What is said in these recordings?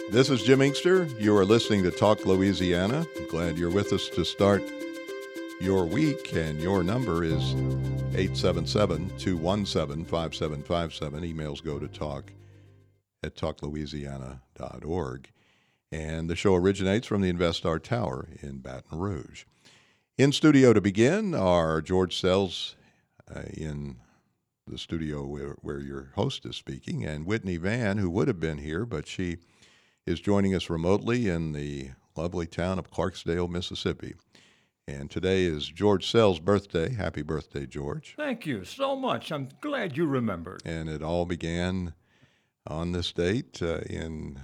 This is Jim Inkster. You are listening to Talk Louisiana. I'm glad you're with us to start your week, and your number is 877-217-5757. Emails go to talk@talklouisiana.org. And the show originates from the InvestStar Tower in Baton Rouge. In studio to begin are George Sells in the studio where your host is speaking, and Whitney Van, who would have been here, but she is joining us remotely in the lovely town of Clarksdale, Mississippi. And today is George Sells' birthday. Happy birthday, George. Thank you so much. I'm glad you remembered. And it all began on this date in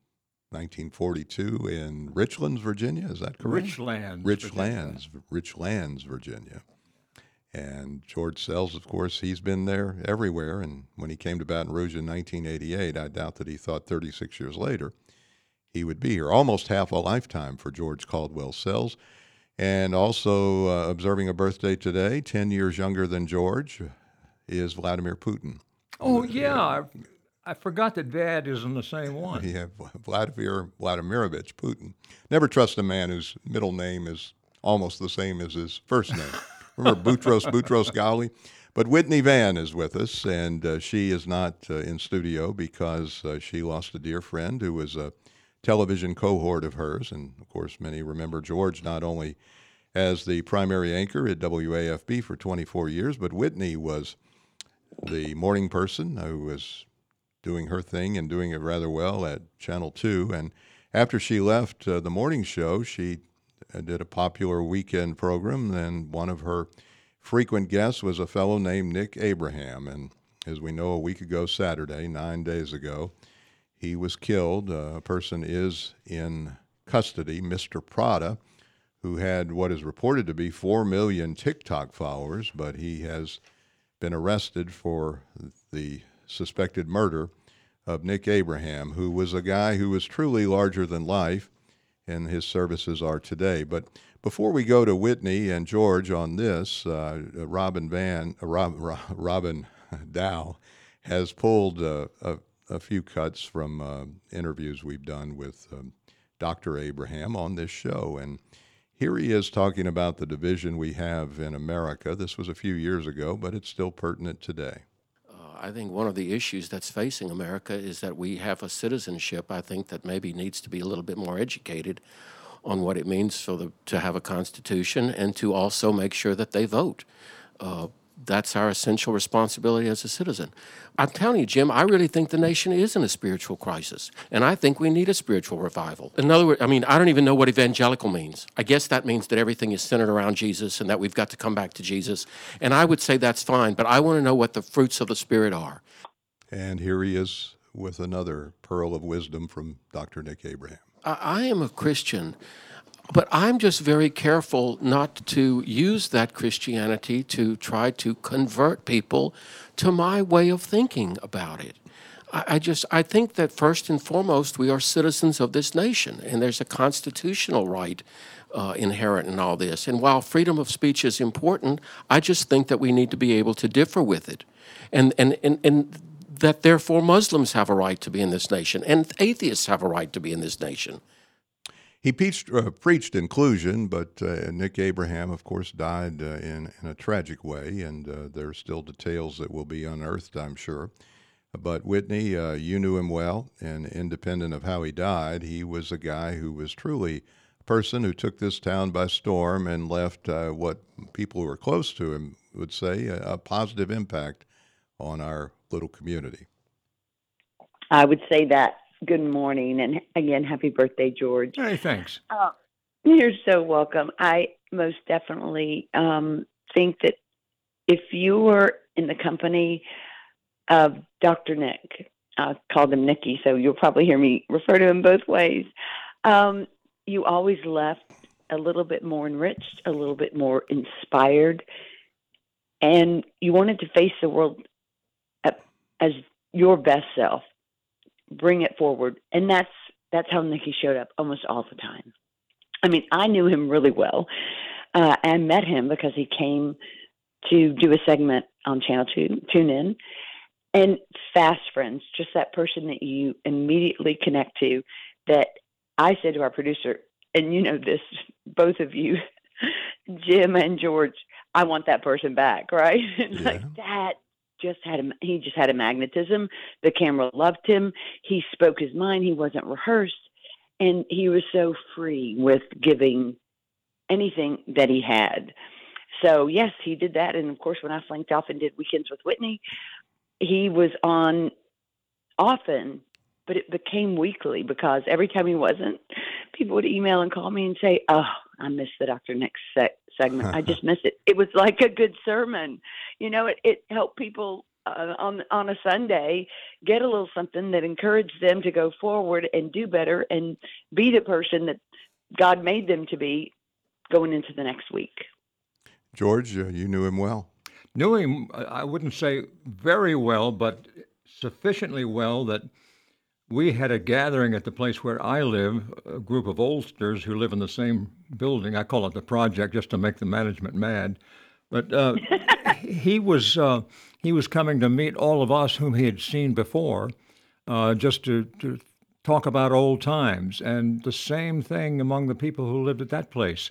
1942 in Richlands, Virginia. Is that correct? Richlands, Virginia. And George Sells, of course, he's been there everywhere. And when he came to Baton Rouge in 1988, I doubt that he thought 36 years later he would be here. Almost half a lifetime for George Caldwell Sells. And also observing a birthday today, 10 years younger than George, is Vladimir Putin. Oh, yeah. I forgot that Dad is in the same one. Yeah, Vladimir Vladimirovich Putin. Never trust a man whose middle name is almost the same as his first name. Remember Boutros Ghali? But Whitney Van is with us, and she is not in studio because she lost a dear friend who was a television cohort of hers. And, of course, many remember George not only as the primary anchor at WAFB for 24 years, but Whitney was the morning person who was doing her thing and doing it rather well at Channel 2. And after she left the morning show, she did a popular weekend program, and one of her frequent guests was a fellow named Nick Abraham. And as we know, a week ago Saturday, 9 days ago, he was killed. A person is in custody, Mr. Prada, who had what is reported to be 4 million TikTok followers, but he has been arrested for the suspected murder of Nick Abraham, who was a guy who was truly larger than life, and his services are today. But before we go to Whitney and George on this, Robin Dow has pulled a few cuts from interviews we've done with Dr. Abraham on this show. And here he is talking about the division we have in America. This was a few years ago, but it's still pertinent today. I think one of the issues that's facing America is that we have a citizenship, I think, that maybe needs to be a little bit more educated on what it means to have a constitution and to also make sure that they vote. That's our essential responsibility as a citizen. I'm telling you, Jim, I really think the nation is in a spiritual crisis, and I think we need a spiritual revival. In other words, I don't even know what evangelical means. I guess that means that everything is centered around Jesus and that we've got to come back to Jesus, and I would say that's fine, but I want to know what the fruits of the Spirit are. And here he is with another pearl of wisdom from Dr. Nick Abraham. I am a Christian, but I'm just very careful not to use that Christianity to try to convert people to my way of thinking about it. I think that first and foremost, we are citizens of this nation, and there's a constitutional right inherent in all this. And while freedom of speech is important, I just think that we need to be able to differ with it. And that therefore Muslims have a right to be in this nation, and atheists have a right to be in this nation. He preached inclusion, but Nick Abraham, of course, died in a tragic way, and there are still details that will be unearthed, I'm sure. But Whitney, you knew him well, and independent of how he died, he was a guy who was truly a person who took this town by storm and left what people who were close to him would say a positive impact on our little community. I would say that. Good morning, and again, happy birthday, George. Hey, thanks. You're so welcome. I most definitely think that if you were in the company of Dr. Nick, I called him Nicky, so you'll probably hear me refer to him both ways, you always left a little bit more enriched, a little bit more inspired, and you wanted to face the world as your best self. Bring it forward. And that's how Nicky showed up almost all the time. I mean, I knew him really well and met him because he came to do a segment on Channel 2, Tune In, and fast friends, just that person that you immediately connect to that I said to our producer, and you know this, both of you, Jim and George, I want that person back, right? Yeah. Like that he just had a magnetism. The camera loved him. He spoke his mind. He wasn't rehearsed. And he was so free with giving anything that he had. So yes, he did that. And of course, when I flanked off and did Weekends with Whitney, he was on often, but it became weekly because every time he wasn't, people would email and call me and say, "Oh, I missed the Dr. Nick segment. I just missed it." It was like a good sermon. You know, it helped people on a Sunday get a little something that encouraged them to go forward and do better and be the person that God made them to be going into the next week. George, you knew him well. Knew him, I wouldn't say very well, but sufficiently well that we had a gathering at the place where I live, a group of oldsters who live in the same building. I call it the project just to make the management mad. But he was coming to meet all of us whom he had seen before, just to talk about old times. And the same thing among the people who lived at that place.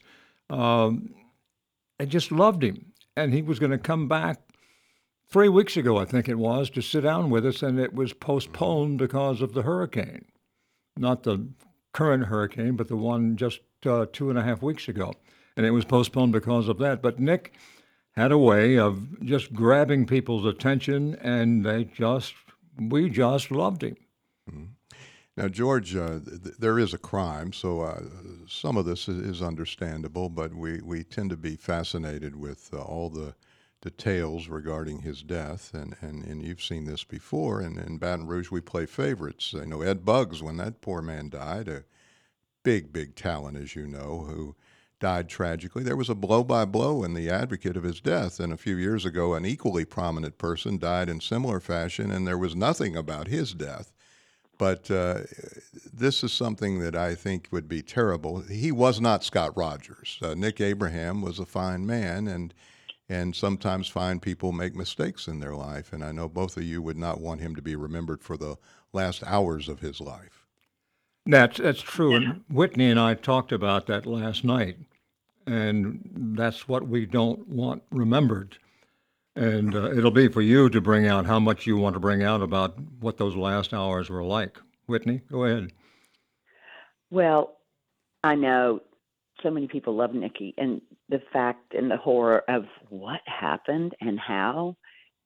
I just loved him. And he was going to come back 3 weeks ago, I think it was, to sit down with us, and it was postponed because of the hurricane. Not the current hurricane, but the one just 2.5 weeks ago. And it was postponed because of that. But Nick had a way of just grabbing people's attention, and we just loved him. Mm-hmm. Now, George, there is a crime, so some of this is understandable, but we tend to be fascinated with all the details regarding his death, and you've seen this before. And in Baton Rouge, we play favorites. I know Ed Buggs, when that poor man died, a big talent, as you know, who died tragically. There was a blow-by-blow in the advocate of his death, and a few years ago, an equally prominent person died in similar fashion, and there was nothing about his death. But this is something that I think would be terrible. He was not Scott Rogers. Nick Abraham was a fine man, and sometimes fine people make mistakes in their life. And I know both of you would not want him to be remembered for the last hours of his life. That's true. And Whitney and I talked about that last night, and that's what we don't want remembered. And it'll be for you to bring out how much you want to bring out about what those last hours were like. Whitney, go ahead. Well, I know so many people love Nikki, and the fact and the horror of what happened and how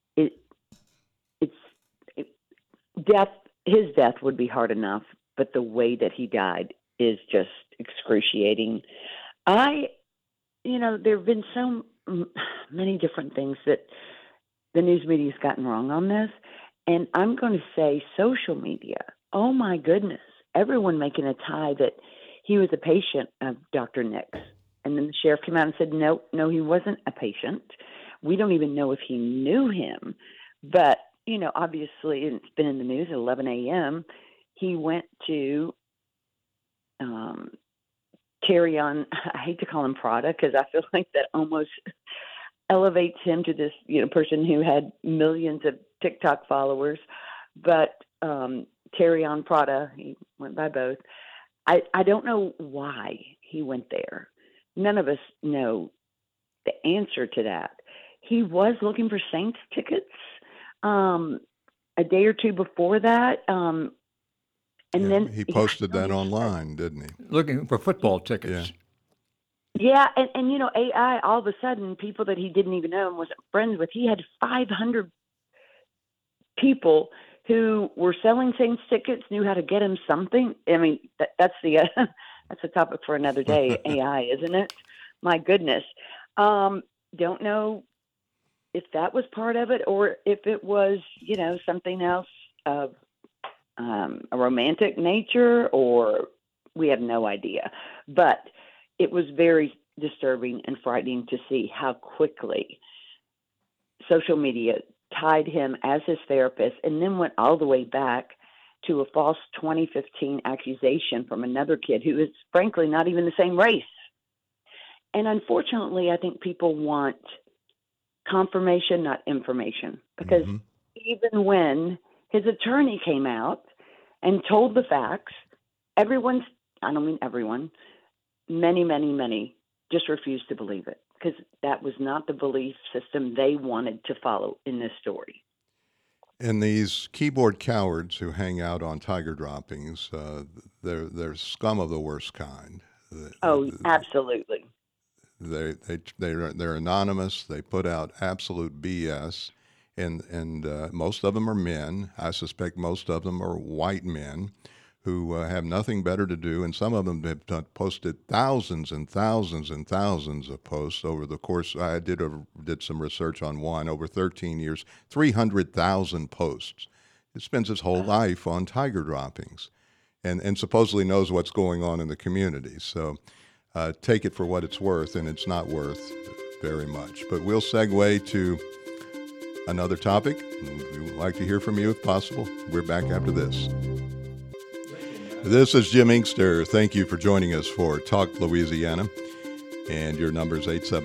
death. His death would be hard enough, but the way that he died is just excruciating. There have been so many different things that the news media's gotten wrong on this, and I'm going to say social media. Oh my goodness, everyone making a tie that he was a patient of Dr. Nick's. And then the sheriff came out and said, no, he wasn't a patient. We don't even know if he knew him. But, obviously, it's been in the news at 11 a.m., he went to carry on. I hate to call him Prada because I feel like that almost elevates him to this, person who had millions of TikTok followers. But Carry On Prada, he went by both. I don't know why he went there. None of us know the answer to that. He was looking for Saints tickets a day or two before that. And then he posted that online, didn't he? Looking for football tickets. Yeah, and AI, all of a sudden, people that he didn't even know and wasn't friends with, he had 500 people who were selling Saints tickets, knew how to get him something. I mean, that's a topic for another day, AI, isn't it? My goodness. Don't know if that was part of it or if it was, something else of a romantic nature, or we have no idea. But it was very disturbing and frightening to see how quickly social media tied him as his therapist and then went all the way back to a false 2015 accusation from another kid who is frankly not even the same race. And unfortunately, I think people want confirmation, not information, because even when his attorney came out and told the facts, everyone's, I don't mean everyone, many, many, many just refused to believe it because that was not the belief system they wanted to follow in this story. And these keyboard cowards who hang out on tiger droppings, they're scum of the worst kind. Oh, absolutely. They're anonymous. They put out absolute BS, and most of them are men. I suspect most of them are white men who have nothing better to do, and some of them have posted thousands and thousands and thousands of posts over the course. I did some research on one over 13 years, 300,000 posts. He spends his whole life on tiger droppings, and supposedly knows what's going on in the community. So take it for what it's worth, and it's not worth very much. But we'll segue to another topic. We would like to hear from you if possible. We're back after this. This is Jim Inkster. Thank you for joining us for Talk Louisiana. And your number is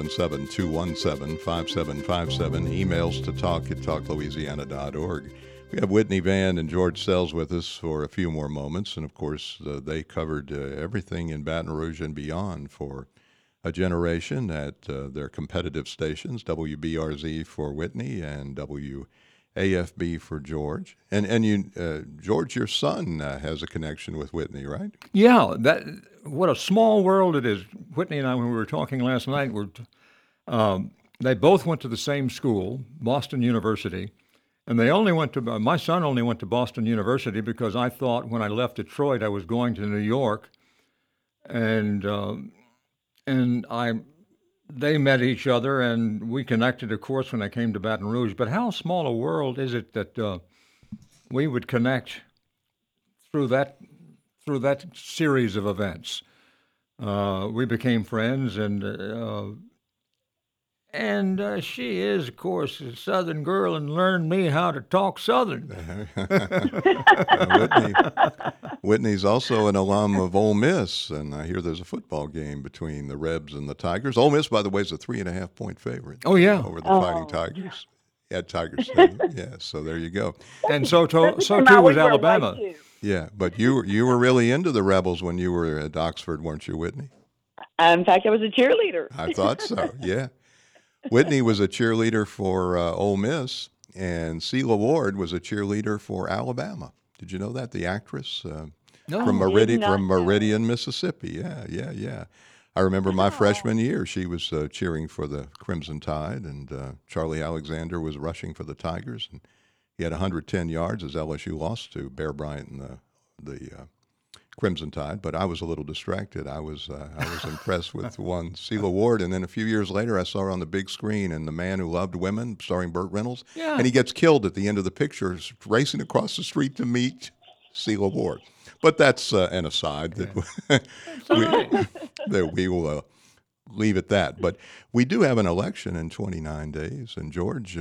877-217-5757. Emails to talk@talklouisiana.org. We have Whitney Van and George Sells with us for a few more moments. And, of course, they covered everything in Baton Rouge and beyond for a generation at their competitive stations, WBRZ for Whitney and WAFB for George. And you, George, your son has a connection with Whitney, right? Yeah, what a small world it is. Whitney and I, when we were talking last night, they both went to the same school, Boston University. And my son only went to Boston University because I thought when I left Detroit I was going to New York, and they met each other and we connected, of course, when I came to Baton Rouge. But how small a world is it that we would connect through that series of events? We became friends, and she is, of course, a Southern girl and learned me how to talk Southern. Whitney's also an alum of Ole Miss, and I hear there's a football game between the Rebs and the Tigers. Ole Miss, by the way, is a 3.5-point favorite. Oh, yeah. Over the Fighting Tigers at Tiger Stadium. Yeah, so there you go. And so too was Alabama. Yeah, but you were really into the Rebels when you were at Oxford, weren't you, Whitney? In fact, I was a cheerleader. I thought so, yeah. Whitney was a cheerleader for Ole Miss, and Celia Ward was a cheerleader for Alabama. Did you know that? The actress from Meridian, Mississippi. Yeah. I remember my freshman year, she was cheering for the Crimson Tide, and Charlie Alexander was rushing for the Tigers, and he had 110 yards as LSU lost to Bear Bryant and the Crimson Tide, but I was a little distracted. I was impressed with one Celia Ward, and then a few years later I saw her on the big screen in The Man Who Loved Women, starring Burt Reynolds, and he gets killed at the end of the picture, racing across the street to meet Celia Ward. But that's an aside that we will leave at that. But we do have an election in 29 days, and George,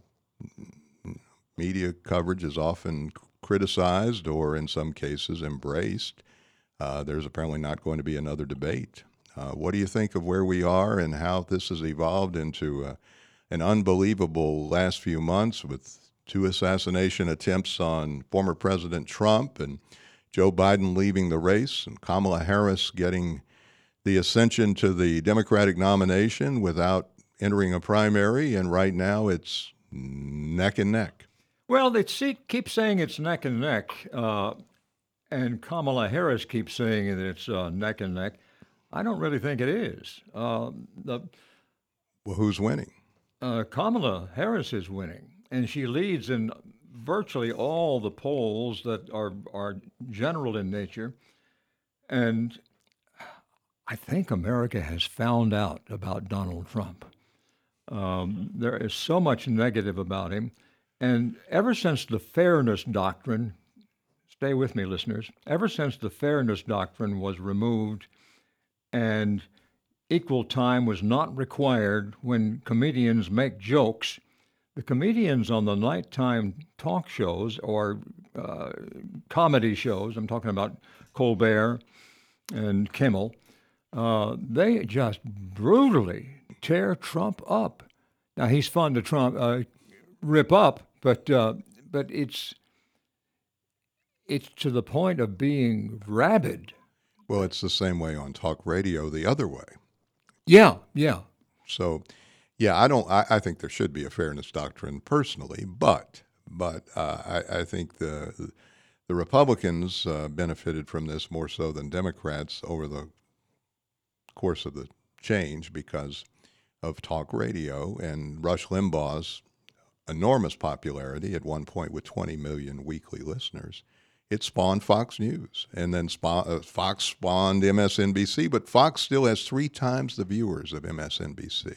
media coverage is often criticized or in some cases embraced. There's apparently not going to be another debate. What do you think of where we are and how this has evolved into an unbelievable last few months with 2 assassination attempts on former President Trump and Joe Biden leaving the race and Kamala Harris getting the ascension to the Democratic nomination without entering a primary, and right now it's neck and neck? Well, they keep saying it's neck and neck, and Kamala Harris keeps saying that it's neck and neck. I don't really think it is. Well, who's winning? Kamala Harris is winning, and she leads in virtually all the polls that are general in nature. And I think America has found out about Donald Trump. There is so much negative about him. And ever since the Fairness Doctrine, stay with me, listeners, ever since the Fairness Doctrine was removed and equal time was not required when comedians make jokes, the comedians on the nighttime talk shows or comedy shows, I'm talking about Colbert and Kimmel, they just brutally tear Trump up. Now, he's fun to rip up, but it's to the point of being rabid. Well, it's the same way on talk radio the other way. Yeah, yeah. So, yeah, I think there should be a fairness doctrine personally, but I think the Republicans benefited from this more so than Democrats over the course of the change because of talk radio and Rush Limbaugh's enormous popularity at one point with 20 million weekly listeners. It spawned Fox News, and then Fox spawned MSNBC, but Fox still has 3 times the viewers of MSNBC.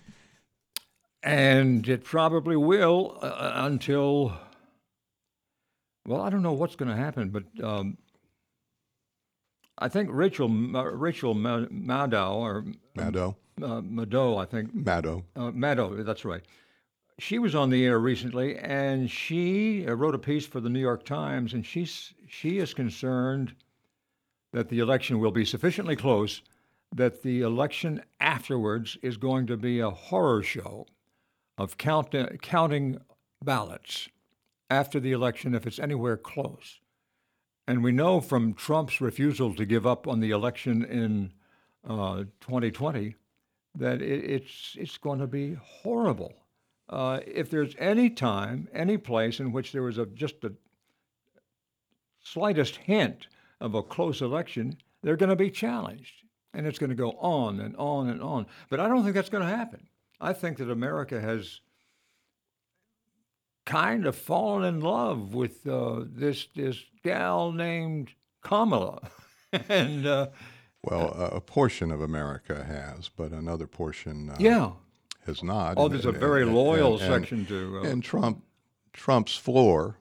And it probably will until, well, I don't know what's going to happen, but I think Rachel Maddow, or Maddow, I think. Maddow, that's right. She was on the air recently, and she wrote a piece for the New York Times, and she is concerned that the election will be sufficiently close that the election afterwards is going to be a horror show of counting ballots after the election if it's anywhere close. And we know from Trump's refusal to give up on the election in 2020 that it's going to be horrible. If there's any time, any place in which there was just a slightest hint of a close election, they're going to be challenged. And it's going to go on and on and on. But I don't think that's going to happen. I think that America has kind of fallen in love with this gal named Kamala. And a portion of America has, but another portion has not. Oh, there's a very loyal section to. And Trump's floor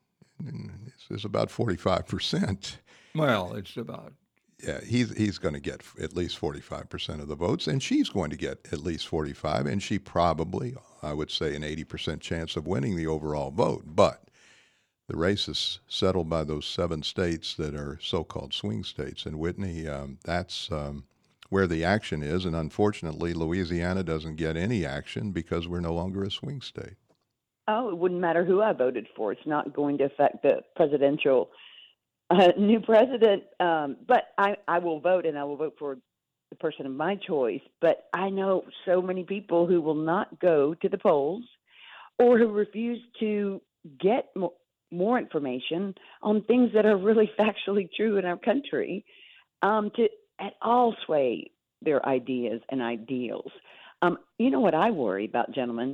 is about 45%. Well, it's about. Yeah, he's going to get at least 45% of the votes, and she's going to get at least 45, and she probably, I would say, an 80% chance of winning the overall vote. But the race is settled by those 7 states that are so-called swing states. And Whitney, that's where the action is. And unfortunately, Louisiana doesn't get any action because we're no longer a swing state. Oh, it wouldn't matter who I voted for. It's not going to affect the presidential new president. But I will vote, and I will vote for the person of my choice. But I know so many people who will not go to the polls or who refuse to get more information on things that are really factually true in our country to at all sway their ideas and ideals. You know what I worry about, gentlemen?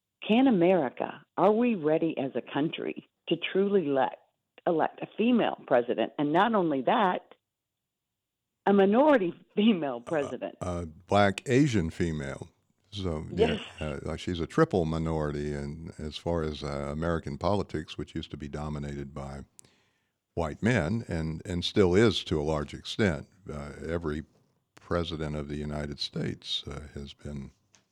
Are we ready as a country to truly elect a female president? And not only that, a minority female president. Black Asian female. So yes. She's a triple minority, and as far as American politics, which used to be dominated by white men, and still is to a large extent. Every president of the United States has been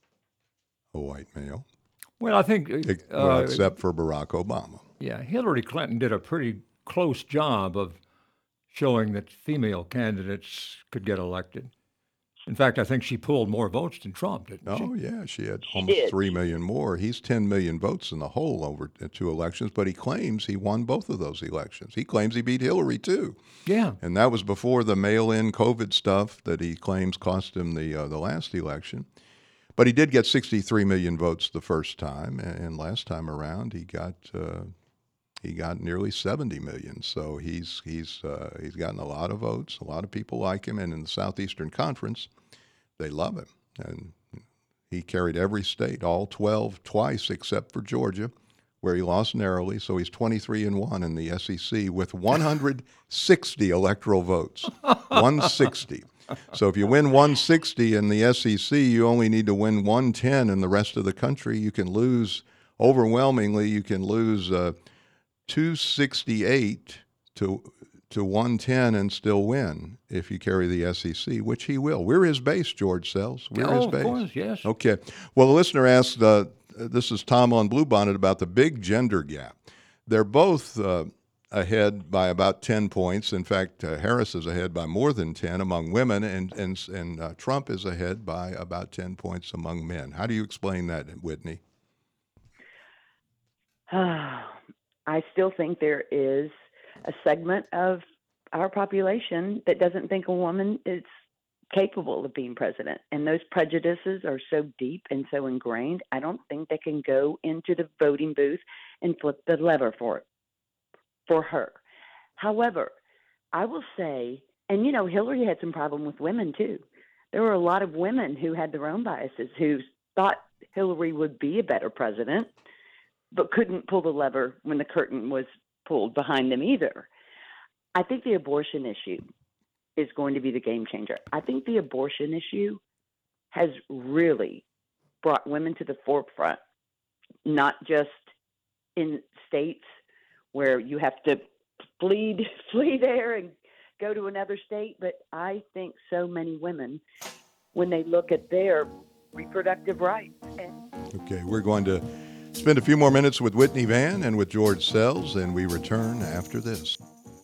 a white male. Well, I think except for Barack Obama. Yeah, Hillary Clinton did a pretty close job of showing that female candidates could get elected. In fact, I think she pulled more votes than Trump, didn't she? Oh, yeah, she had almost 3 million more. He's 10 million votes in the whole over 2 elections, but he claims he won both of those elections. He claims he beat Hillary, too. Yeah. And that was before the mail-in COVID stuff that he claims cost him the last election. But he did get 63 million votes the first time, and last time around he got nearly 70 million. So he's gotten a lot of votes. A lot of people like him, and in the Southeastern Conference, they love him. And he carried every state, all 12, twice except for Georgia, where he lost narrowly. So he's 23-1 in the SEC with 160 electoral votes. 160. So if you win 160 in the SEC, you only need to win 110 in the rest of the country. You can lose, overwhelmingly, 268 to 110 and still win if you carry the SEC, which he will. We're his base, George Sells. We're his base. Of course, yes. Okay. Well, the listener asked, this is Tom on Bluebonnet, about the big gender gap. They're both ahead by about 10 points. In fact, Harris is ahead by more than 10 among women, and Trump is ahead by about 10 points among men. How do you explain that, Whitney? I still think there is a segment of our population that doesn't think a woman is capable of being president. And those prejudices are so deep and so ingrained, I don't think they can go into the voting booth and flip the lever for her. However, I will say, and Hillary had some problem with women too. There were a lot of women who had their own biases, who thought Hillary would be a better president, but couldn't pull the lever when the curtain was pulled behind them either. I think the abortion issue is going to be the game changer. I think the abortion issue has really brought women to the forefront, not just in states where you have to flee there and go to another state, but I think so many women, when they look at their reproductive rights. Okay, we're going to spend a few more minutes with Whitney Vann and with George Sells, and we return after this.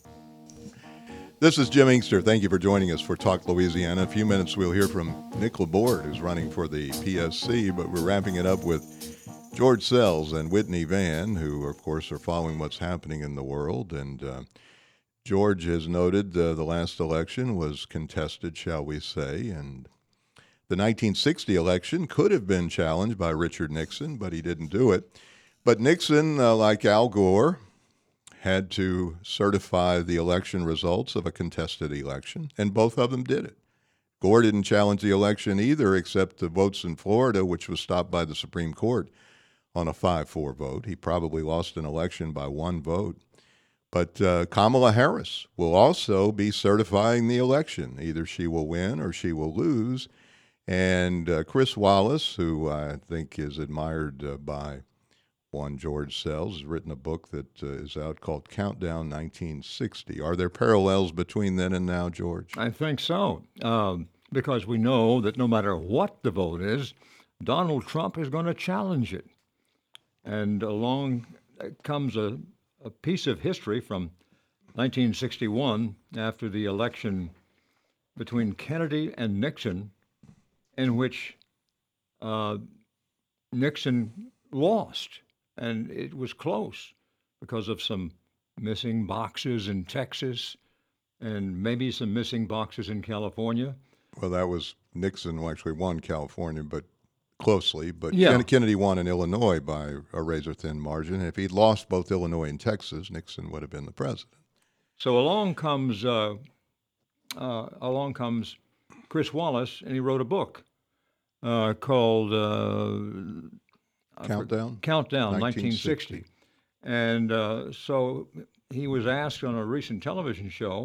This is Jim Inkster. Thank you for joining us for Talk Louisiana. In a few minutes, we'll hear from Nick Laborde, who's running for the PSC, but we're wrapping it up with George Sells and Whitney Vann, who, of course, are following what's happening in the world. And George has noted the last election was contested, shall we say, and the 1960 election could have been challenged by Richard Nixon, but he didn't do it. But Nixon, like Al Gore, had to certify the election results of a contested election, and both of them did it. Gore didn't challenge the election either, except the votes in Florida, which was stopped by the Supreme Court on a 5-4 vote. He probably lost an election by 1 vote. But Kamala Harris will also be certifying the election. Either she will win or she will lose. And Chris Wallace, who I think is admired by one George Sells, has written a book that is out called Countdown 1960. Are there parallels between then and now, George? I think so, because we know that no matter what the vote is, Donald Trump is going to challenge it. And along comes a piece of history from 1961, after the election between Kennedy and Nixon, in which Nixon lost. And it was close because of some missing boxes in Texas and maybe some missing boxes in California. Well, that was Nixon who actually won California, but closely. But Yeah. Kennedy won in Illinois by a razor-thin margin. If he'd lost both Illinois and Texas, Nixon would have been the president. So along comes Chris Wallace, and he wrote a book called Countdown? Countdown 1960. And so he was asked on a recent television show,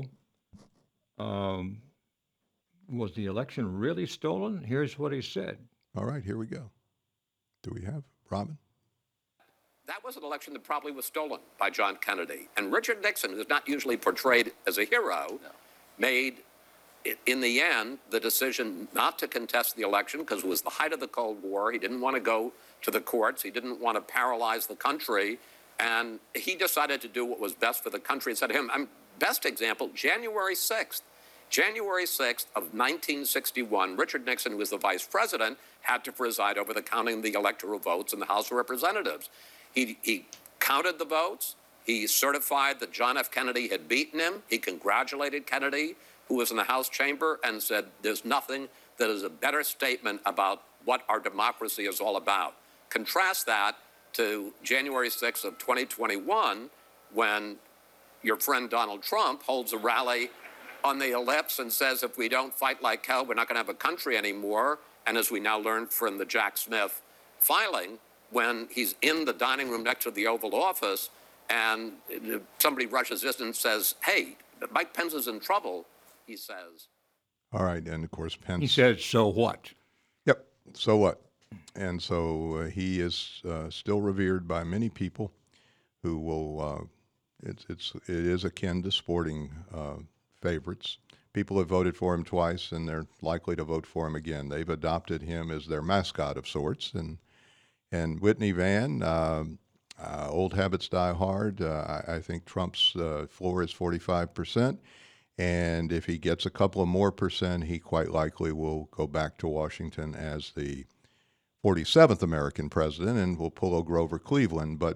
was the election really stolen? Here's what he said. All right, here we go. Do we have Robin? That was an election that probably was stolen by John Kennedy. And Richard Nixon, who's not usually portrayed as a hero, made, in the end, the decision not to contest the election because it was the height of the Cold War. He didn't want to go to the courts. He didn't want to paralyze the country. And he decided to do what was best for the country. And said to him, best example, January 6th. January 6th of 1961, Richard Nixon, who was the vice president, had to preside over the counting of the electoral votes in the House of Representatives. He counted the votes. He certified that John F. Kennedy had beaten him. He congratulated Kennedy, who was in the House chamber, and said, there's nothing that is a better statement about what our democracy is all about. Contrast that to January 6th of 2021, when your friend Donald Trump holds a rally on the ellipse and says, if we don't fight like hell, we're not going to have a country anymore. And as we now learned from the Jack Smith filing, when he's in the dining room next to the Oval Office and somebody rushes in and says, hey, Mike Pence is in trouble, he says. All right, and of course Pence. He said, so what? Yep, so what? And so he is still revered by many people who will, it is akin to sporting favorites. People have voted for him twice, and they're likely to vote for him again. They've adopted him as their mascot of sorts. And Whitney Vann, old habits die hard. I think Trump's floor is 45%. And if he gets a couple of more percent, he quite likely will go back to Washington as the 47th American president and will pull a Grover Cleveland. But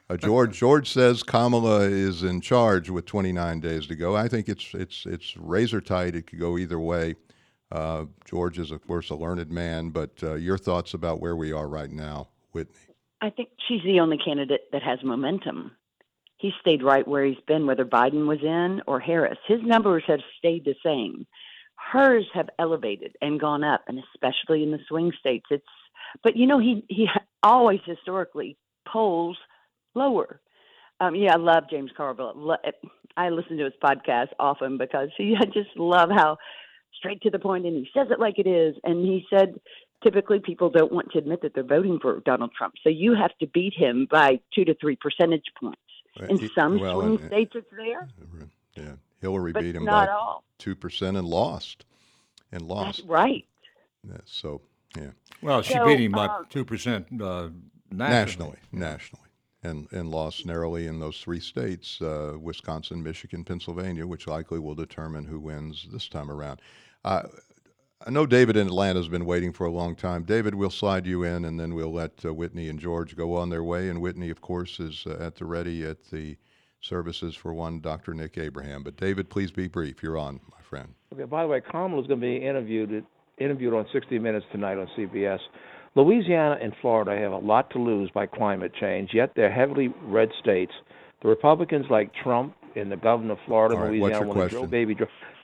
George says Kamala is in charge with 29 days to go. I think it's razor tight. It could go either way. George is, of course, a learned man, but your thoughts about where we are right now, Whitney? I think she's the only candidate that has momentum. He stayed right where he's been, whether Biden was in or Harris. His numbers have stayed the same. Hers have elevated and gone up, and especially in the swing states. But he always historically polls lower. I love James Carville. I listen to his podcast often because I just love how straight to the point, and he says it like it is. And he said, typically people don't want to admit that they're voting for Donald Trump, so you have to beat him by 2 to 3 percentage points. In some swing states, it's there. Yeah, Hillary but beat him not by all. 2% and lost. That's right. Yeah, so, yeah. Well, she beat him by 2% Nationally, and lost narrowly in those 3 states, Wisconsin, Michigan, Pennsylvania, which likely will determine who wins this time around. I know David in Atlanta has been waiting for a long time. David, we'll slide you in, and then we'll let Whitney and George go on their way. And Whitney, of course, is at the ready at the services for one Dr. Nick Abraham. But David, please be brief. You're on, my friend. Okay. By the way, Kamala's going to be interviewed on 60 Minutes tonight on CBS. Louisiana and Florida have a lot to lose by climate change, yet they're heavily red states. The Republicans like Trump and the governor of Florida, All right, Louisiana, what's your want to question? drill baby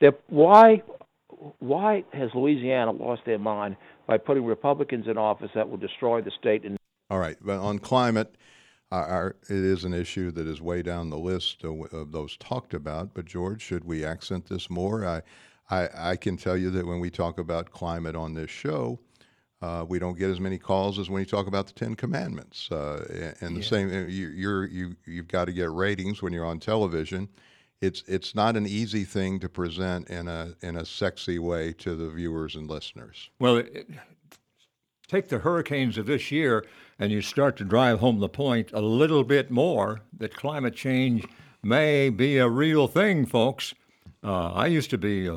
Why has Louisiana lost their mind by putting Republicans in office that will destroy the state? All right, but on climate, it is an issue that is way down the list of those talked about. But George, should we accent this more? I can tell you that when we talk about climate on this show, we don't get as many calls as when you talk about the Ten Commandments. And the same, you've got to get ratings when you're on television. It's not an easy thing to present in a sexy way to the viewers and listeners. Well, take the hurricanes of this year, and you start to drive home the point a little bit more that climate change may be a real thing, folks. I used to be,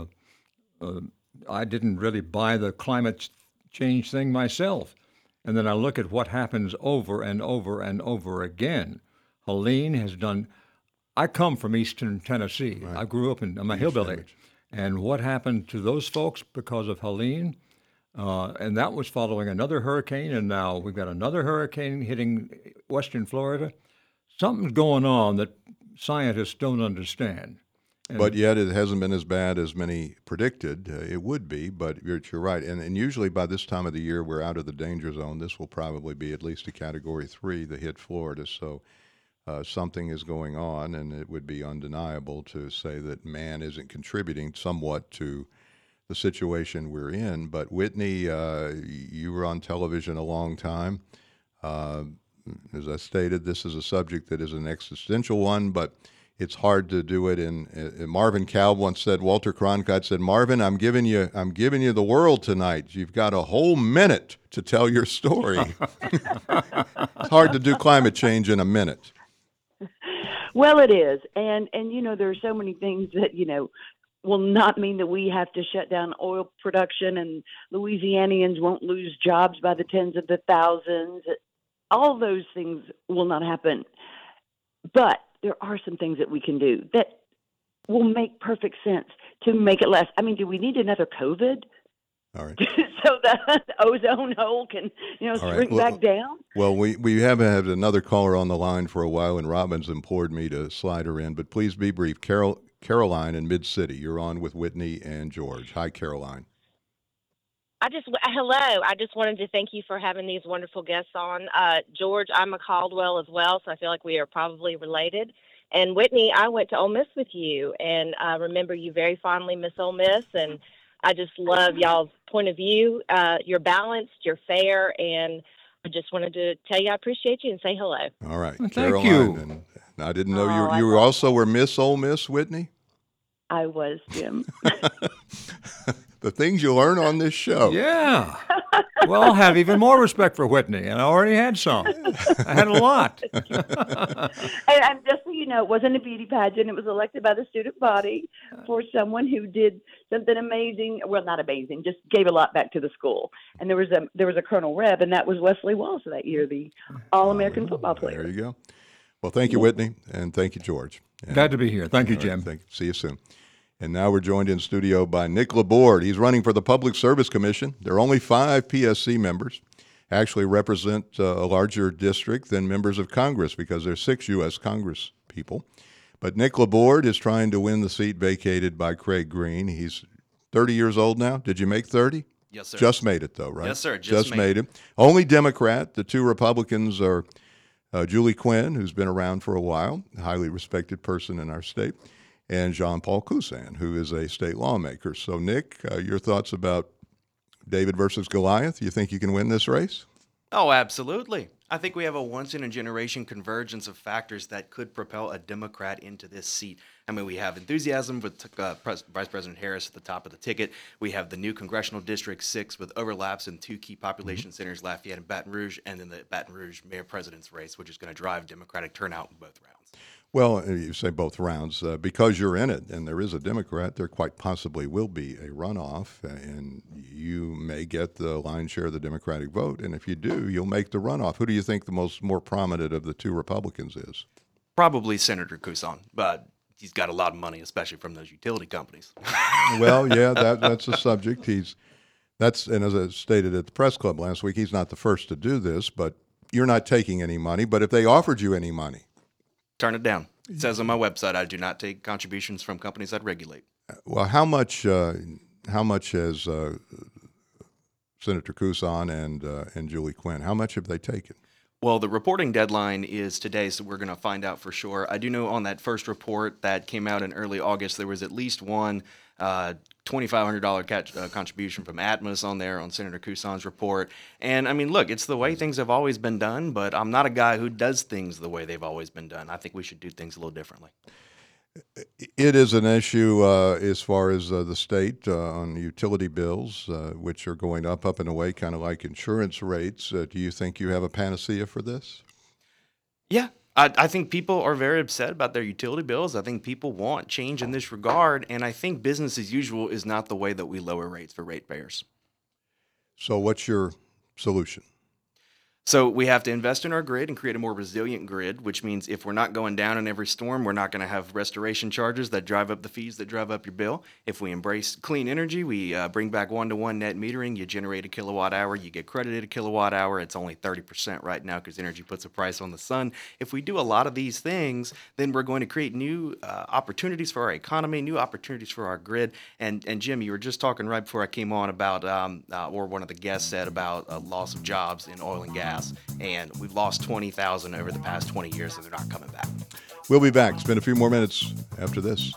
I didn't really buy the climate change thing myself. And then I look at what happens over and over and over again. Helene has done. I come from eastern Tennessee. Right. I grew up I'm a hillbilly. And what happened to those folks because of Helene? And that was following another hurricane, and now we've got another hurricane hitting western Florida. Something's going on that scientists don't understand. But yet it hasn't been as bad as many predicted. It would be, but you're right. And usually by this time of the year, we're out of the danger zone. This will probably be at least a Category 3 that hit Florida. So something is going on, and it would be undeniable to say that man isn't contributing somewhat to the situation we're in. But Whitney, you were on television a long time. As I stated, this is a subject that is an existential one, but it's hard to do it in. Marvin Kalb once said, Walter Cronkite said, "Marvin, I'm giving you the world tonight. You've got a whole minute to tell your story." It's hard to do climate change in a minute. Well, it is, and there are so many things that will not mean that we have to shut down oil production, and Louisianians won't lose jobs by the tens of the thousands. All those things will not happen, but there are some things that we can do that will make perfect sense to make it less. I mean, do we need another COVID? All right. So the ozone hole can, shrink back down? Well, we have had another caller on the line for a while, and Robin's implored me to slide her in, but please be brief. Caroline in Mid-City, you're on with Whitney and George. Hi, Caroline. Hello. I just wanted to thank you for having these wonderful guests on. George, I'm a Caldwell as well, so I feel like we are probably related. And Whitney, I went to Ole Miss with you, and I remember you very fondly, Miss Ole Miss, and I just love y'all's point of view. You're balanced, you're fair, and I just wanted to tell you I appreciate you and say hello. All right, well, Caroline. Thank you. And I didn't know you also were Miss Ole Miss, Whitney? I was, Jim. The things you learn on this show. Yeah. Well, I'll have even more respect for Whitney, and I already had some. I had a lot. And just so you know, it wasn't a beauty pageant. It was elected by the student body for someone who did something amazing. Well, not amazing, just gave a lot back to the school. And there was a Colonel Reb, and that was Wesley Walsh that year, the All-American football player. There you go. Well, thank you, Whitney, and thank you, George. And, Glad to be here. Thank you, all right, Jim. see you soon. And now we're joined in studio by Nick Laborde. He's running for the Public Service Commission. There are only 5 PSC members, actually represent a larger district than members of Congress because there's 6 U.S. Congress people. But Nick Laborde is trying to win the seat vacated by Craig Green. He's 30 years old now. Did you make 30? Yes, sir. Just made it, though, right? Yes, sir. Just made it. Only Democrat. The 2 Republicans are Julie Quinn, who's been around for a while, a highly respected person in our state, and Jean Paul Cousin, who is a state lawmaker. So, Nick, your thoughts about David versus Goliath? You think you can win this race? Oh, absolutely. I think we have a once-in-a-generation convergence of factors that could propel a Democrat into this seat. I mean, we have enthusiasm with Vice President Harris at the top of the ticket. We have the new Congressional District 6 with overlaps in 2 key population centers, Lafayette and Baton Rouge, and then the Baton Rouge mayor-president's race, which is going to drive Democratic turnout in both rounds. Well, you say both rounds. Because you're in it and there is a Democrat, there quite possibly will be a runoff, and you may get the lion's share of the Democratic vote. And if you do, you'll make the runoff. Who do you think the more prominent of the 2 Republicans is? Probably Senator Cousin, but he's got a lot of money, especially from those utility companies. Well, yeah, that's a subject. And as I stated at the press club last week, he's not the first to do this, but you're not taking any money. But if they offered you any money, Turn it down. It says on my website, I do not take contributions from companies I'd regulate. well, how much has Senator Cousin and Julie Quinn? How much have they taken? Well, the reporting deadline is today, so we're going to find out for sure. I do know on that first report that came out in early August, there was at least one $2,500 contribution from Atmos on there on Senator Cousin's report. And I mean, look, it's the way things have always been done, but I'm not a guy who does things the way they've always been done. I think we should do things a little differently. It is an issue as far as the state on utility bills, which are going up and away, kind of like insurance rates. Do you think you have a panacea for this? Yeah. I think people are very upset about their utility bills. I think people want change in this regard, and I think business as usual is not the way that we lower rates for ratepayers. So what's your solution? So we have to invest in our grid and create a more resilient grid, which means if we're not going down in every storm, we're not going to have restoration charges that drive up the fees that drive up your bill. If we embrace clean energy, we bring back one-to-one net metering. You generate a kilowatt hour, you get credited a kilowatt hour. It's only 30% right now because energy puts a price on the sun. If we do a lot of these things, then we're going to create new opportunities for our economy, new opportunities for our grid. And Jim, you were just talking right before I came on about, or one of the guests said about loss of jobs in oil and gas. And we've lost 20,000 over the past 20 years, and they're not coming back. We'll be back. Spend a few more minutes after this.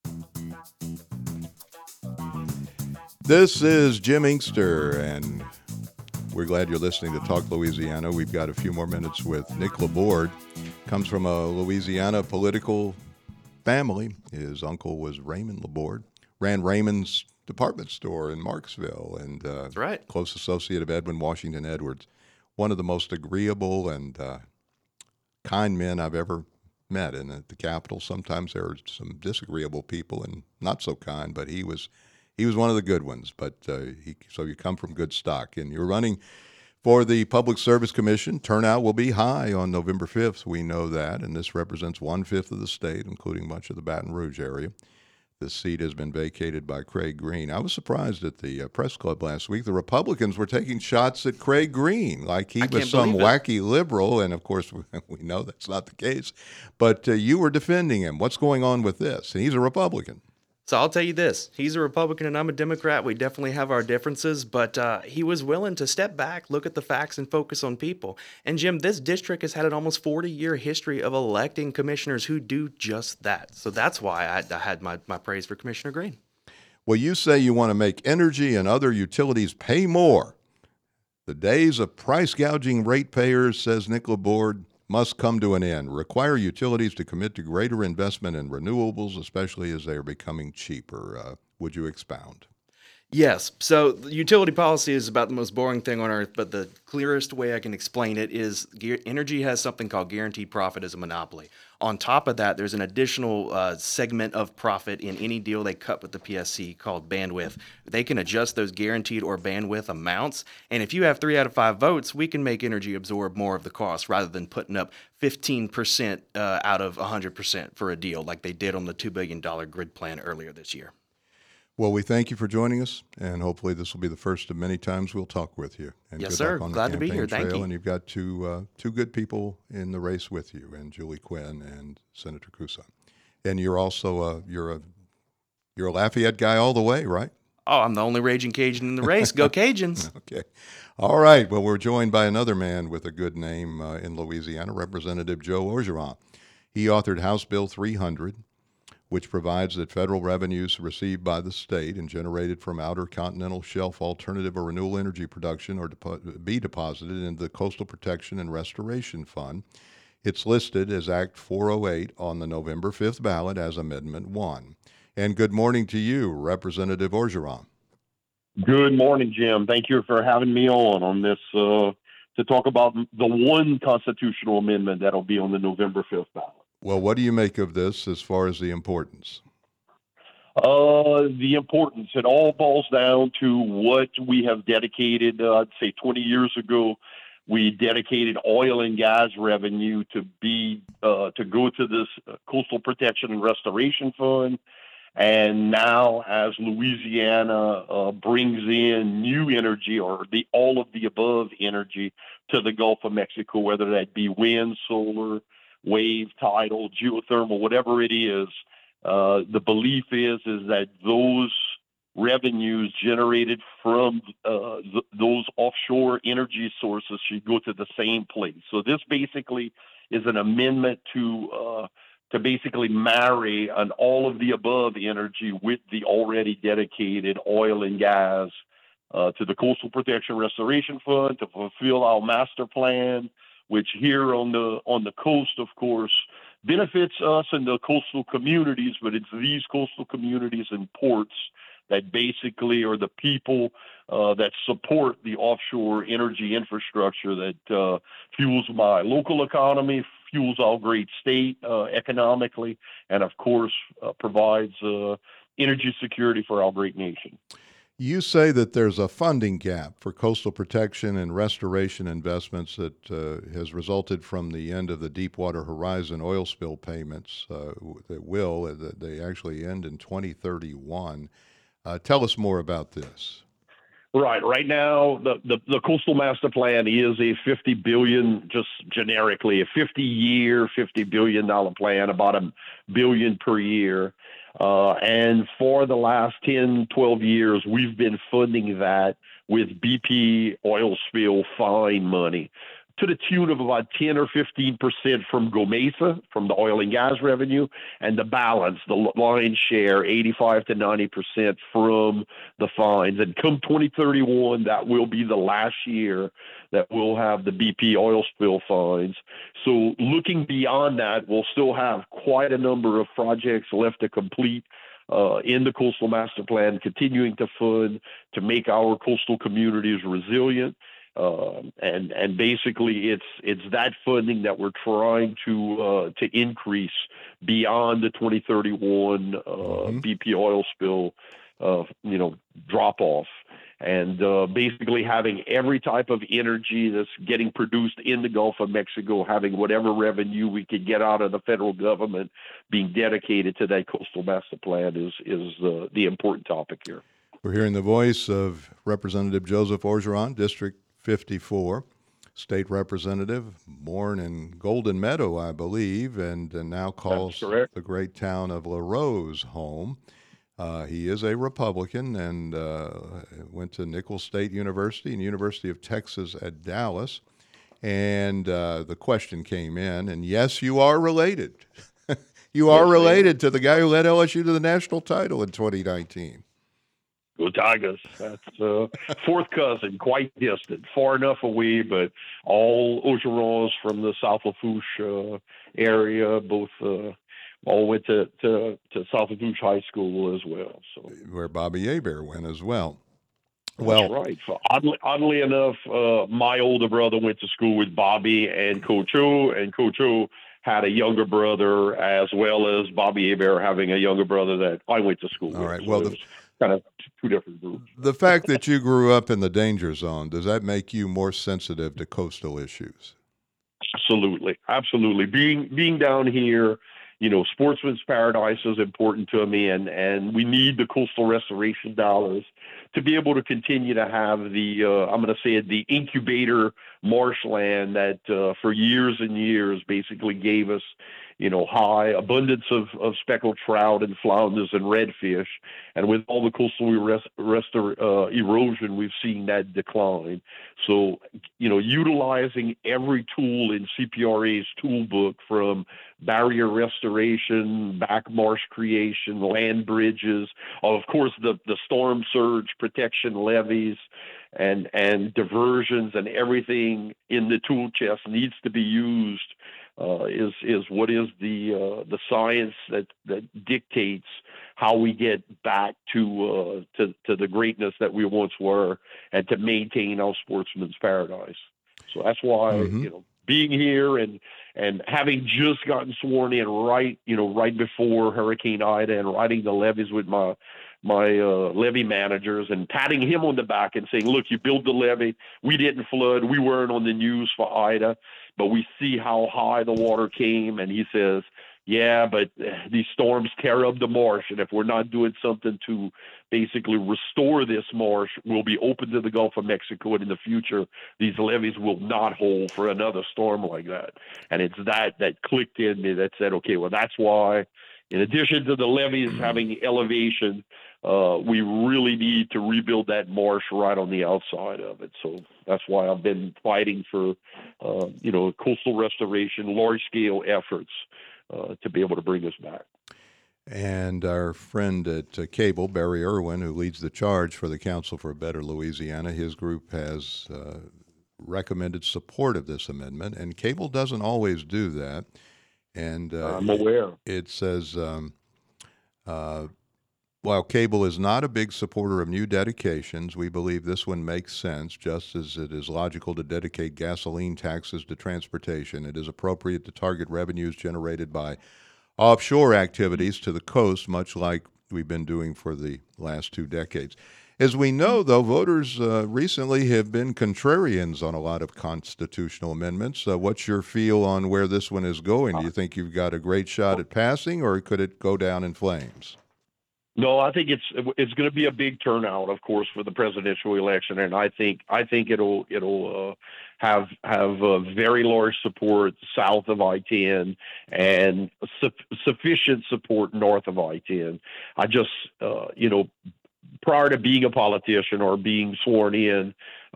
This is Jim Inkster, and we're glad you're listening to Talk Louisiana. We've got a few more minutes with Nick Laborde. Comes from a Louisiana political family. His uncle was Raymond Laborde, ran Raymond's department store in Marksville, and That's right. Close associate of Edwin Washington Edwards. One of the most agreeable and kind men I've ever met. And at the Capitol, sometimes there are some disagreeable people and not so kind, but he was one of the good ones. But so you come from good stock, and you're running for the Public Service Commission. Turnout will be high on November 5th. We know that, and this represents 1/5 of the state, including much of the Baton Rouge area. The seat has been vacated by Craig Green. I was surprised at the press club last week. The Republicans were taking shots at Craig Green like he was some wacky liberal, and of course we know that's not the case. But you were defending him. What's going on with this? And he's a Republican. So I'll tell you this. He's a Republican and I'm a Democrat. We definitely have our differences, but he was willing to step back, look at the facts, and focus on people. And, Jim, this district has had an almost 40-year history of electing commissioners who do just that. So that's why I had my praise for Commissioner Green. Well, you say you want to make energy and other utilities pay more. The days of price gouging ratepayers, says Nick Laborde, must come to an end. Require utilities to commit to greater investment in renewables, especially as they are becoming cheaper. Would you expound? Yes. So the utility policy is about the most boring thing on earth, but the clearest way I can explain it is energy has something called guaranteed profit as a monopoly. On top of that, there's an additional segment of profit in any deal they cut with the PSC called bandwidth. They can adjust those guaranteed or bandwidth amounts. And if you have 3 out of 5 votes, we can make energy absorb more of the cost rather than putting up 15% out of 100% for a deal like they did on the $2 billion grid plan earlier this year. Well, we thank you for joining us, and hopefully this will be the first of many times we'll talk with you. And Yes, good sir. luck on the Glad to be campaign here. Thank trail. you. And you've got two good people in the race with you, and Julie Quinn and Senator Cusa. And you're also you're a Lafayette guy all the way, right? Oh, I'm the only Raging Cajun in the race. Go Cajuns. Okay. All right. Well, we're joined by another man with a good name in Louisiana, Representative Joe Orgeron. He authored House Bill 300, which provides that federal revenues received by the state and generated from outer continental shelf alternative or renewable energy production are be deposited into the Coastal Protection and Restoration Fund. It's listed as Act 408 on the November 5th ballot as Amendment 1. And good morning to you, Representative Orgeron. Good morning, Jim. Thank you for having me on this to talk about the one constitutional amendment that'll be on the November 5th ballot. Well, what do you make of this as far as the importance? The importance, it all boils down to what we have dedicated, I'd say 20 years ago, we dedicated oil and gas revenue to go to this Coastal Protection and Restoration Fund. And now as Louisiana brings in new energy or all of the above energy to the Gulf of Mexico, whether that be wind, solar, wave, tidal, geothermal, whatever it is, the belief is that those revenues generated from those offshore energy sources should go to the same place. So this basically is an amendment to basically marry an all of the above energy with the already dedicated oil and gas to the Coastal Protection Restoration Fund to fulfill our master plan, which here on the coast, of course, benefits us and the coastal communities, but it's these coastal communities and ports that basically are the people that support the offshore energy infrastructure that fuels my local economy, fuels our great state economically, and of course provides energy security for our great nation. You say that there's a funding gap for coastal protection and restoration investments that has resulted from the end of the Deepwater Horizon oil spill payments that they actually end in 2031. Tell us more about this. Right now, the Coastal Master Plan is a $50 billion, just generically, a 50-year, $50 billion plan, about $1 billion per year. And for the last 10, 12 years, we've been funding that with BP oil spill fine money to the tune of about 10 or 15% from GOMESA, from the oil and gas revenue, and the balance, the lion's share, 85 to 90% from the fines. And come 2031, that will be the last year that we'll have the BP oil spill fines. So looking beyond that, we'll still have quite a number of projects left to complete in the Coastal Master Plan, continuing to fund to make our coastal communities resilient. And basically, it's that funding that we're trying to increase beyond the 2031 BP oil spill, drop off, and basically having every type of energy that's getting produced in the Gulf of Mexico, having whatever revenue we could get out of the federal government being dedicated to that Coastal Master Plan is the important topic here. We're hearing the voice of Representative Joseph Orgeron, District 54, state representative, born in Golden Meadow, I believe, and now calls the great town of Larose home. He is a Republican and went to Nicholls State University and University of Texas at Dallas. And the question came in, and yes, you are related. You are related to the guy who led LSU to the national title in 2019. Go Tigers. That's fourth cousin, quite distant, far enough away, but all Orgerons from the South Lafourche area, both all went to South Lafourche High School as well. So Where Bobby Hebert went as well. that's Well, right. So oddly enough, my older brother went to school with Bobby and Coach O, and Coach O had a younger brother, as well as Bobby Hebert having a younger brother that I went to school all with. right. So Well, it was kind of two different groups. the fact that you grew up in the danger zone, does that make you more sensitive to coastal issues? Absolutely. Being down here, Sportsman's Paradise is important to me, and we need the coastal restoration dollars to be able to continue to have the I'm going to say it, the incubator marshland that for years and years basically gave us high abundance of speckled trout and flounders and redfish. And with all the coastal erosion, we've seen that decline. So, utilizing every tool in CPRA's toolbook, from barrier restoration, back marsh creation, land bridges, of course, the storm surge protection levees, and diversions, and everything in the tool chest needs to be used. Is what is the science that dictates how we get back to the greatness that we once were, and to maintain our sportsman's paradise. So that's why being here and having just gotten sworn in right before Hurricane Ida, and riding the levees with my levee managers and patting him on the back and saying, look, you built the levee. We didn't flood. We weren't on the news for Ida, but we see how high the water came. And he says, yeah, but these storms tear up the marsh. And if we're not doing something to basically restore this marsh, we'll be open to the Gulf of Mexico. And in the future, these levees will not hold for another storm like that. And it's that clicked in me that said, okay, well, that's why, in addition to the levees having elevation, we really need to rebuild that marsh right on the outside of it. So that's why I've been fighting for, coastal restoration, large-scale efforts to be able to bring us back. And our friend at Cable, Barry Irwin, who leads the charge for the Council for a Better Louisiana, his group has recommended support of this amendment, and Cable doesn't always do that. And I'm aware. It says, while Cable is not a big supporter of new dedications, we believe this one makes sense, just as it is logical to dedicate gasoline taxes to transportation. It is appropriate to target revenues generated by offshore activities to the coast, much like we've been doing for the last 2 decades. As we know, though, voters recently have been contrarians on a lot of constitutional amendments. What's your feel on where this one is going? Do you think you've got a great shot at passing, or could it go down in flames? No, I think it's going to be a big turnout, of course, for the presidential election, and I think it'll have very large support south of I-10 and sufficient support north of I-10. I just prior to being a politician or being sworn in,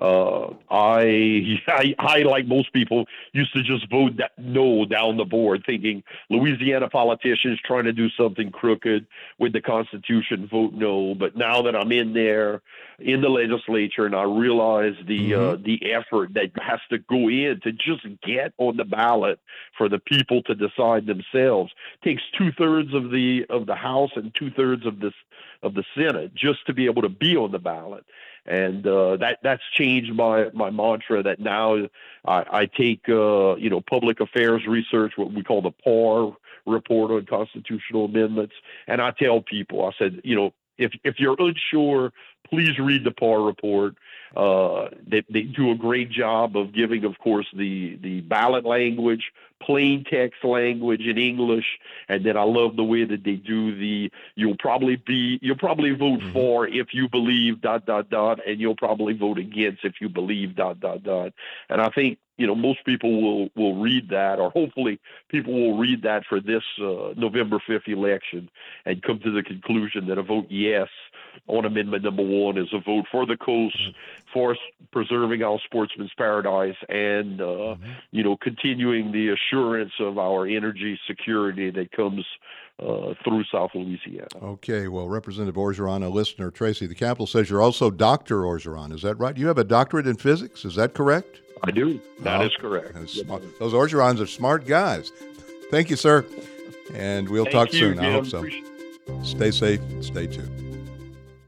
I like most people used to just vote no down the board, thinking Louisiana politicians trying to do something crooked with the Constitution, vote no. But now that I'm in there in the legislature, and I realize the effort that has to go in to just get on the ballot for the people to decide themselves, takes 2/3 of the House and 2/3 of the Senate just to be able to be on the ballot. And that's changed my mantra, that now I take public affairs research, what we call the PAR report on constitutional amendments, and I tell people, I said, if you're unsure, please read the PAR report. They do a great job of giving, of course, the ballot language, plain text language in English, and then I love the way that they do you'll probably vote for if you believe ... and you'll probably vote against if you believe ... And I think most people will read that, or hopefully people will read that for this November 5th election, and come to the conclusion that a vote yes on Amendment number 1 is a vote for the coast, for preserving our sportsman's paradise, and continuing the assurance of our energy security that comes through South Louisiana. Okay, well, Representative Orgeron, a listener, Tracy, the Capitol, says you're also Dr. Orgeron. Is that right? You have a doctorate in physics. Is that correct? I do. That is correct. Those Orgerons are smart guys. Thank you, sir. And we'll Thank talk you, soon. I Jim. hope so. Appreciate- Stay safe. Stay tuned.